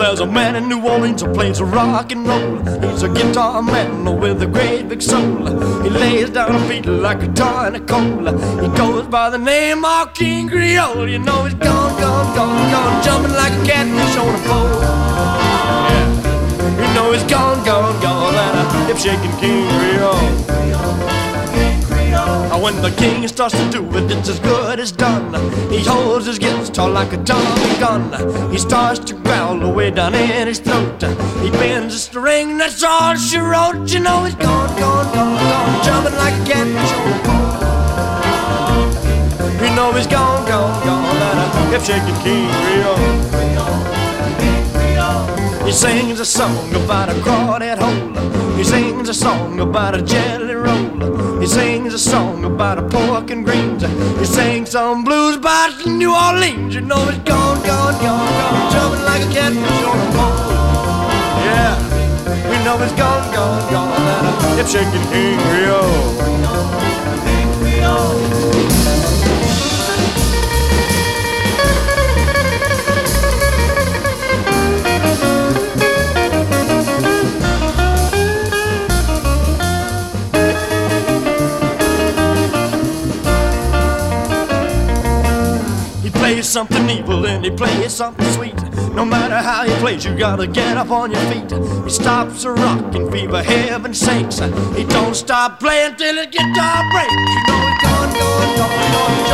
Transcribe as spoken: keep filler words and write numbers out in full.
there's a man in New Orleans who plays rock and roll. He's a guitar man with a great big soul. He lays down a beat like a tar in a coal. He goes by the name of King Creole. You know he's gone, gone, gone, gone, jumping like a catfish on a pole. Yeah. You know he's gone, gone, gone, and a hip-shaking King Creole. When the king starts to do it, it's as good as done. He holds his guitar like a Tommy gun. He starts to growl away down in his throat. He bends a string, that's all she wrote. You know he's gone, gone, gone, gone, jumping like a catfish on a pole. You know he's gone, gone, gone, and a hip-shaking King Creole. He sings a song about a crawdad hole. He sings a song about a jelly roll. He sings a song about a pork and greens. He sings some blues about New Orleans. You know it's gone, gone, gone, gone, jumping like a catfish on a pole. Yeah, we know it's gone, gone, gone, and a hip-shaking King Creole. He plays something evil and he plays something sweet. No matter how he plays, you gotta get up on your feet. He stops a rockin' fever, heaven sakes. He don't stop playing till his guitar breaks. You know he's gone, gone, gone, gone.